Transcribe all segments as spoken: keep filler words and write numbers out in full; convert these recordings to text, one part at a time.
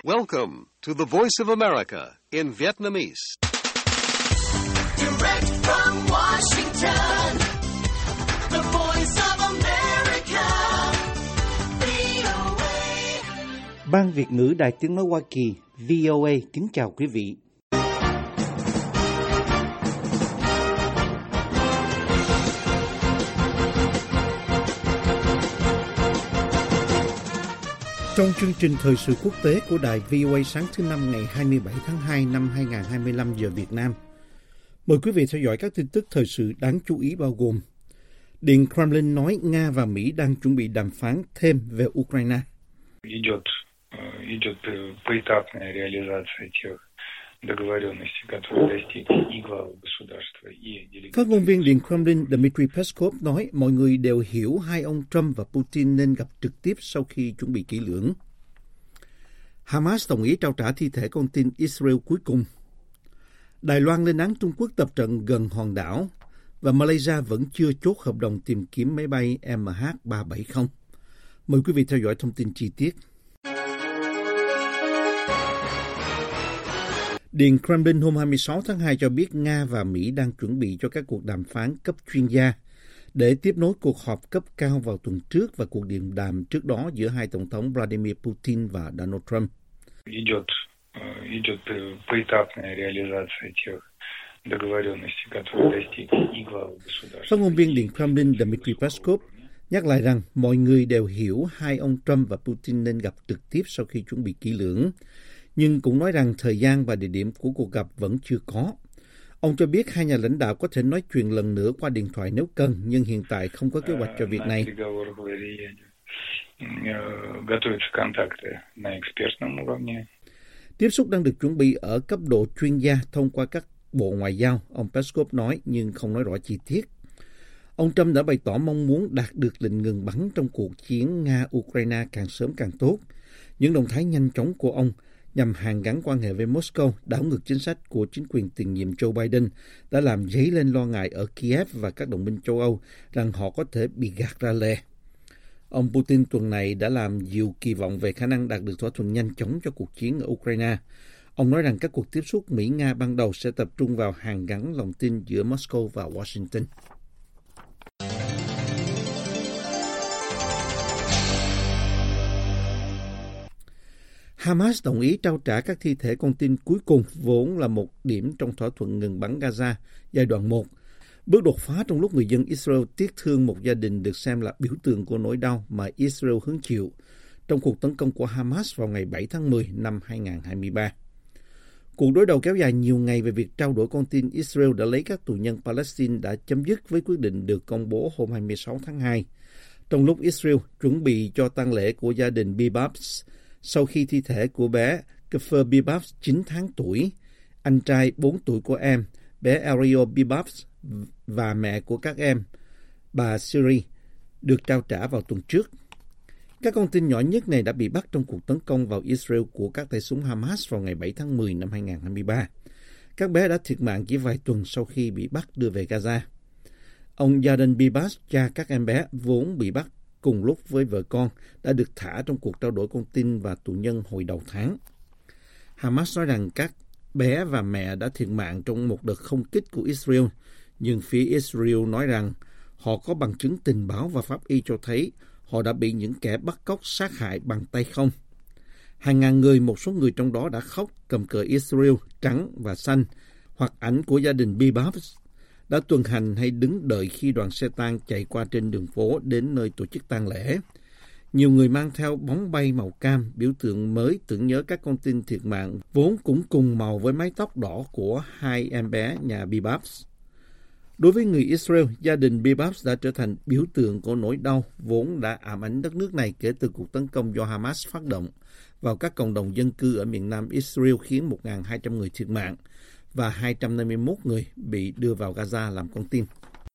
Welcome to the Voice of America in Vietnamese. Direct from Washington, the Voice of America, vê o a. Ban Việt ngữ Đài Tiếng nói Hoa Kỳ, vê o a kính chào quý vị. Trong chương trình thời sự quốc tế của đài vê o a sáng thứ Năm ngày hai mươi bảy tháng hai năm hai nghìn không trăm hai mươi lăm giờ Việt Nam, mời quý vị theo dõi các tin tức thời sự đáng chú ý bao gồm: Điện Kremlin nói Nga và Mỹ đang chuẩn bị đàm phán thêm về Ukraine. Идет, идет поэтапная реализация тех договоренностей, которые достигли и главы государства, и делегации. Phát ngôn viên Điện Kremlin Dmitry Peskov nói mọi người đều hiểu hai ông Trump và Putin nên gặp trực tiếp sau khi chuẩn bị kỹ lưỡng. Hamas đồng ý trao trả thi thể con tin Israel cuối cùng. Đài Loan lên án Trung Quốc tập trận gần hòn đảo và Malaysia vẫn chưa chốt hợp đồng tìm kiếm máy bay M H ba bảy không. Mời quý vị theo dõi thông tin chi tiết. Điện Kremlin hôm hai mươi sáu tháng hai cho biết Nga và Mỹ đang chuẩn bị cho các cuộc đàm phán cấp chuyên gia để tiếp nối cuộc họp cấp cao vào tuần trước và cuộc điện đàm trước đó giữa hai tổng thống Vladimir Putin và Donald Trump. Идет, идет поэтапная реализация тех договоренностей, которые достигли и главы государства. Phát ngôn viên Điện Kremlin Dmitry Peskov nhắc lại rằng mọi người đều hiểu hai ông Trump và Putin nên gặp trực tiếp sau khi chuẩn bị kỹ lưỡng, nhưng cũng nói rằng thời gian và địa điểm của cuộc gặp vẫn chưa có. Ông cho biết hai nhà lãnh đạo có thể nói chuyện lần nữa qua điện thoại nếu cần, nhưng hiện tại không có kế hoạch cho việc này. Tiếp xúc đang được chuẩn bị ở cấp độ chuyên gia thông qua các bộ ngoại giao, ông Peskov nói, nhưng không nói rõ chi tiết. Ông Trump đã bày tỏ mong muốn đạt được lệnh ngừng bắn trong cuộc chiến Nga-Ukraine càng sớm càng tốt. Những động thái nhanh chóng của ông nhằm hàn gắn quan hệ với Moscow, đảo ngược chính sách của chính quyền tiền nhiệm Joe Biden, đã làm dấy lên lo ngại ở Kiev và các đồng minh châu Âu rằng họ có thể bị gạt ra lề. Ông Putin tuần này đã làm dịu kỳ vọng về khả năng đạt được thỏa thuận nhanh chóng cho cuộc chiến ở Ukraine. Ông nói rằng các cuộc tiếp xúc Mỹ-Nga ban đầu sẽ tập trung vào hàn gắn lòng tin giữa Moscow và Washington. Hamas đồng ý trao trả các thi thể con tin cuối cùng vốn là một điểm trong thỏa thuận ngừng bắn Gaza giai đoạn một. Bước đột phá trong lúc người dân Israel tiếc thương một gia đình được xem là biểu tượng của nỗi đau mà Israel hứng chịu trong cuộc tấn công của Hamas vào ngày bảy tháng mười năm hai nghìn không trăm hai mươi ba. Cuộc đối đầu kéo dài nhiều ngày về việc trao đổi con tin Israel đã lấy các tù nhân Palestine đã chấm dứt với quyết định được công bố hôm hai mươi sáu tháng hai. Trong lúc Israel chuẩn bị cho tang lễ của gia đình Bibas, sau khi thi thể của bé Kfir Bibas chín tháng tuổi, anh trai bốn tuổi của em, bé Ariel Bibas và mẹ của các em, bà Siri, được trao trả vào tuần trước. Các con tin nhỏ nhất này đã bị bắt trong cuộc tấn công vào Israel của các tay súng Hamas vào ngày bảy tháng mười năm hai nghìn không trăm hai mươi ba. Các bé đã thiệt mạng chỉ vài tuần sau khi bị bắt đưa về Gaza. Ông Yarden Bibas, cha các em bé vốn bị bắt cùng lúc với vợ con, đã được thả trong cuộc trao đổi con tin và tù nhân hồi đầu tháng. Hamas nói rằng các bé và mẹ đã thiệt mạng trong một đợt không kích của Israel, nhưng phía Israel nói rằng họ có bằng chứng tình báo và pháp y cho thấy họ đã bị những kẻ bắt cóc sát hại bằng tay không. Hàng ngàn người, một số người trong đó đã khóc cầm cờ Israel trắng và xanh hoặc ảnh của gia đình Bibas, đã tuần hành hay đứng đợi khi đoàn xe tang chạy qua trên đường phố đến nơi tổ chức tang lễ. Nhiều người mang theo bóng bay màu cam, biểu tượng mới tưởng nhớ các con tin thiệt mạng, vốn cũng cùng màu với mái tóc đỏ của hai em bé nhà Bibas. Đối với người Israel, gia đình Bibas đã trở thành biểu tượng của nỗi đau vốn đã ám ảnh đất nước này kể từ cuộc tấn công do Hamas phát động vào các cộng đồng dân cư ở miền nam Israel khiến một nghìn hai trăm người thiệt mạng và hai trăm năm mươi mốt người bị đưa vào Gaza làm con tin.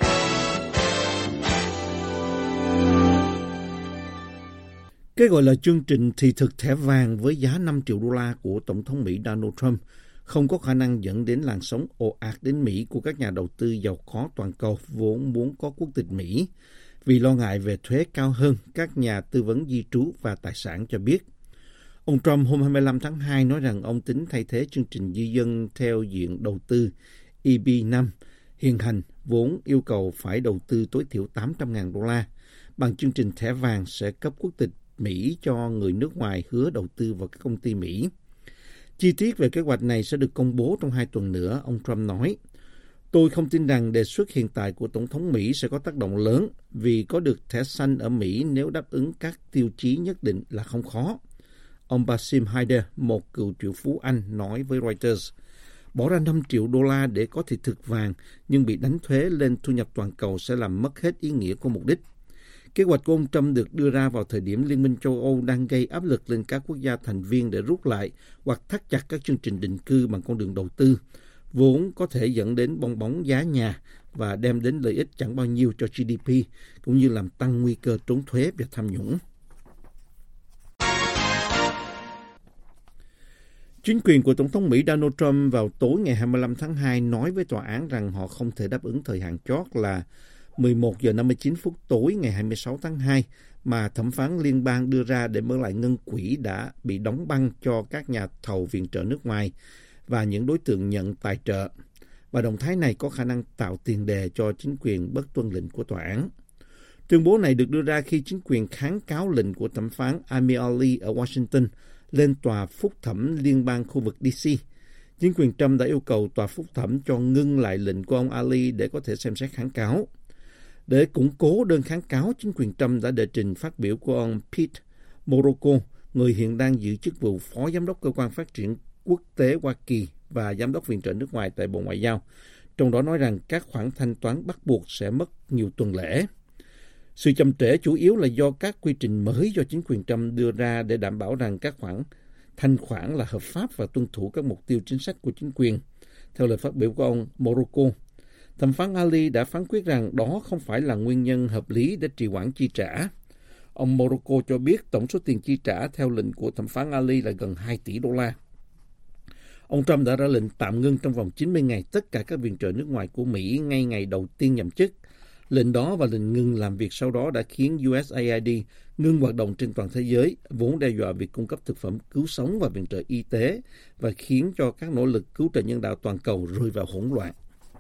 Cái gọi là chương trình thị thực thẻ vàng với giá năm triệu đô la của Tổng thống Mỹ Donald Trump không có khả năng dẫn đến làn sóng ồ ạt đến Mỹ của các nhà đầu tư giàu có toàn cầu vốn muốn có quốc tịch Mỹ vì lo ngại về thuế cao hơn, các nhà tư vấn di trú và tài sản cho biết. Ông Trump hôm hai mươi lăm tháng hai nói rằng ông tính thay thế chương trình di dân theo diện đầu tư E B năm hiện hành vốn yêu cầu phải đầu tư tối thiểu tám trăm nghìn đô la bằng chương trình thẻ vàng sẽ cấp quốc tịch Mỹ cho người nước ngoài hứa đầu tư vào các công ty Mỹ. Chi tiết về kế hoạch này sẽ được công bố trong hai tuần nữa, ông Trump nói. Tôi không tin rằng đề xuất hiện tại của Tổng thống Mỹ sẽ có tác động lớn vì có được thẻ xanh ở Mỹ nếu đáp ứng các tiêu chí nhất định là không khó. Ông Basim Haider, một cựu triệu phú Anh, nói với Reuters, bỏ ra năm triệu đô la để có thị thực vàng nhưng bị đánh thuế lên thu nhập toàn cầu sẽ làm mất hết ý nghĩa của mục đích. Kế hoạch của ông Trump được đưa ra vào thời điểm Liên minh châu Âu đang gây áp lực lên các quốc gia thành viên để rút lại hoặc thắt chặt các chương trình định cư bằng con đường đầu tư, vốn có thể dẫn đến bong bóng giá nhà và đem đến lợi ích chẳng bao nhiêu cho G D P, cũng như làm tăng nguy cơ trốn thuế và tham nhũng. Chính quyền của Tổng thống Mỹ Donald Trump vào tối ngày hai mươi lăm tháng hai nói với tòa án rằng họ không thể đáp ứng thời hạn chót là mười một giờ năm mươi chín phút tối ngày hai mươi sáu tháng hai mà thẩm phán liên bang đưa ra để mở lại ngân quỹ đã bị đóng băng cho các nhà thầu viện trợ nước ngoài và những đối tượng nhận tài trợ. Và động thái này có khả năng tạo tiền đề cho chính quyền bất tuân lệnh của tòa án. Tuyên bố này được đưa ra khi chính quyền kháng cáo lệnh của thẩm phán Amir Ali ở Washington lên tòa phúc thẩm liên bang khu vực D C. Chính quyền Trump đã yêu cầu tòa phúc thẩm cho ngưng lại lệnh của ông Ali để có thể xem xét kháng cáo. Để củng cố đơn kháng cáo, chính quyền Trump đã đệ trình phát biểu của ông Pete Morocco, người hiện đang giữ chức vụ Phó Giám đốc Cơ quan Phát triển Quốc tế Hoa Kỳ và Giám đốc viện trợ nước ngoài tại Bộ Ngoại giao, trong đó nói rằng các khoản thanh toán bắt buộc sẽ mất nhiều tuần lễ. Sự chậm trễ chủ yếu là do các quy trình mới do chính quyền Trump đưa ra để đảm bảo rằng các khoản thanh khoản là hợp pháp và tuân thủ các mục tiêu chính sách của chính quyền. Theo lời phát biểu của ông Morocco, thẩm phán Ali đã phán quyết rằng đó không phải là nguyên nhân hợp lý để trì hoãn chi trả. Ông Morocco cho biết tổng số tiền chi trả theo lệnh của thẩm phán Ali là gần hai tỷ đô la. Ông Trump đã ra lệnh tạm ngưng trong vòng chín mươi ngày tất cả các viện trợ nước ngoài của Mỹ ngay ngày đầu tiên nhậm chức. Lệnh đó và lệnh ngừng làm việc sau đó đã khiến U S A I D ngưng hoạt động trên toàn thế giới, vốn đe dọa việc cung cấp thực phẩm cứu sống và viện trợ y tế và khiến cho các nỗ lực cứu trợ nhân đạo toàn cầu rơi vào hỗn loạn.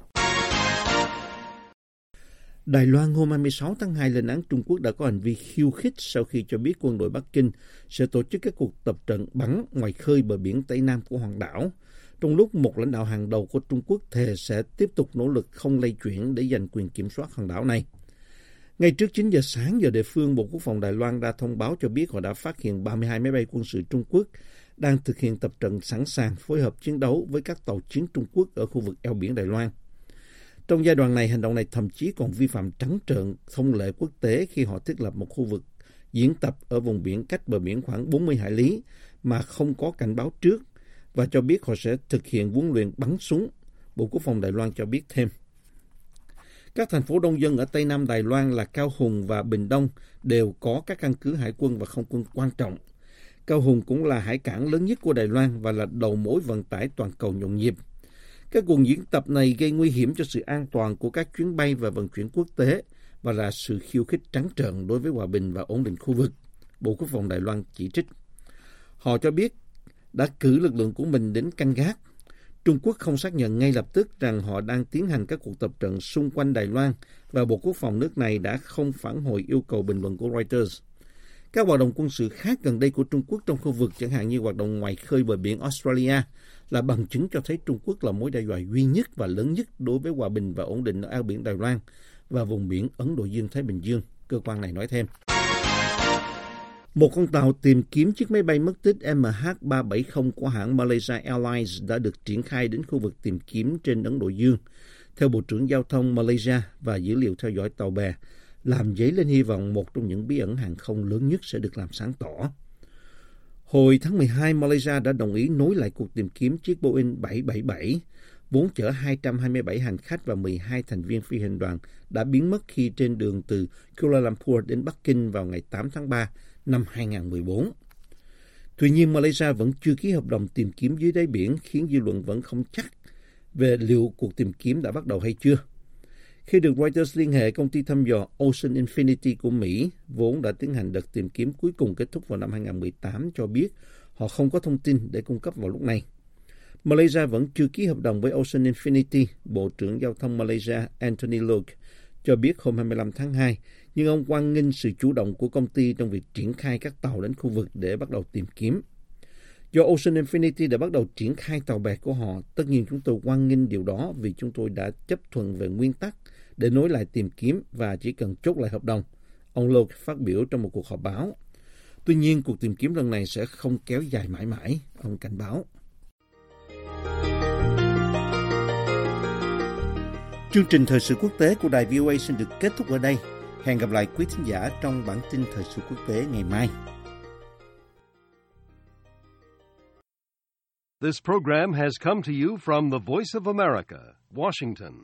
Đài Loan hôm hai mươi sáu tháng hai lên án Trung Quốc đã có hành vi khiêu khích sau khi cho biết quân đội Bắc Kinh sẽ tổ chức các cuộc tập trận bắn ngoài khơi bờ biển Tây Nam của hòn đảo, trong lúc một lãnh đạo hàng đầu của Trung Quốc thề sẽ tiếp tục nỗ lực không lay chuyển để giành quyền kiểm soát hòn đảo này. Ngay trước chín giờ sáng giờ địa phương, Bộ Quốc phòng Đài Loan đã thông báo cho biết họ đã phát hiện ba mươi hai máy bay quân sự Trung Quốc đang thực hiện tập trận sẵn sàng phối hợp chiến đấu với các tàu chiến Trung Quốc ở khu vực eo biển Đài Loan. Trong giai đoạn này, hành động này thậm chí còn vi phạm trắng trợn thông lệ quốc tế khi họ thiết lập một khu vực diễn tập ở vùng biển cách bờ biển khoảng bốn mươi hải lý mà không có cảnh báo trước và cho biết họ sẽ thực hiện huấn luyện bắn súng. Bộ Quốc phòng Đài Loan cho biết thêm. Các thành phố đông dân ở Tây Nam Đài Loan là Cao Hùng và Bình Đông đều có các căn cứ hải quân và không quân quan trọng. Cao Hùng cũng là hải cảng lớn nhất của Đài Loan và là đầu mối vận tải toàn cầu nhộn nhịp. Các cuộc diễn tập này gây nguy hiểm cho sự an toàn của các chuyến bay và vận chuyển quốc tế và là sự khiêu khích trắng trợn đối với hòa bình và ổn định khu vực, Bộ Quốc phòng Đài Loan chỉ trích. Họ cho biết đã cử lực lượng của mình đến canh gác. Trung Quốc không xác nhận ngay lập tức rằng họ đang tiến hành các cuộc tập trận xung quanh Đài Loan và Bộ Quốc phòng nước này đã không phản hồi yêu cầu bình luận của Reuters. Các hoạt động quân sự khác gần đây của Trung Quốc trong khu vực, chẳng hạn như hoạt động ngoài khơi bờ biển Australia, là bằng chứng cho thấy Trung Quốc là mối đe dọa duy nhất và lớn nhất đối với hòa bình và ổn định ở eo biển Đài Loan và vùng biển Ấn Độ Dương-Thái Bình Dương, cơ quan này nói thêm. Một con tàu tìm kiếm chiếc máy bay mất tích M H ba bảy không của hãng Malaysia Airlines đã được triển khai đến khu vực tìm kiếm trên Ấn Độ Dương. Theo Bộ trưởng Giao thông Malaysia, và dữ liệu theo dõi tàu bè làm dấy lên hy vọng một trong những bí ẩn hàng không lớn nhất sẽ được làm sáng tỏ. Hồi tháng mười hai, Malaysia đã đồng ý nối lại cuộc tìm kiếm chiếc Boeing bảy bảy bảy, vốn chở hai trăm hai mươi bảy hành khách và mười hai thành viên phi hành đoàn đã biến mất khi trên đường từ Kuala Lumpur đến Bắc Kinh vào ngày tám tháng ba năm hai nghìn không trăm mười bốn. Tuy nhiên, Malaysia vẫn chưa ký hợp đồng tìm kiếm dưới đáy biển, khiến dư luận vẫn không chắc về liệu cuộc tìm kiếm đã bắt đầu hay chưa. Khi được Reuters liên hệ, công ty thăm dò Ocean Infinity của Mỹ, vốn đã tiến hành đợt tìm kiếm cuối cùng kết thúc vào năm hai nghìn không trăm mười tám, cho biết Họ không có thông tin để cung cấp vào lúc này. Malaysia vẫn chưa ký hợp đồng với Ocean Infinity. Bộ trưởng Giao thông Malaysia Anthony Loke cho biết hôm hai mươi lăm tháng hai, nhưng ông hoan nghênh sự chủ động của công ty trong việc triển khai các tàu đến khu vực để bắt đầu tìm kiếm. Do Ocean Infinity đã bắt đầu triển khai tàu bè của họ, tất nhiên chúng tôi hoan nghênh điều đó vì chúng tôi đã chấp thuận về nguyên tắc để nối lại tìm kiếm và chỉ cần chốt lại hợp đồng. Ông Loke phát biểu trong một cuộc họp báo. Tuy nhiên, cuộc tìm kiếm lần này sẽ không kéo dài mãi mãi, ông cảnh báo. Chương trình thời sự quốc tế của đài vê o a xin được kết thúc ở đây. Hẹn gặp lại quý thính giả trong bản tin thời sự quốc tế ngày mai. This program has come to you from the Voice of America, Washington.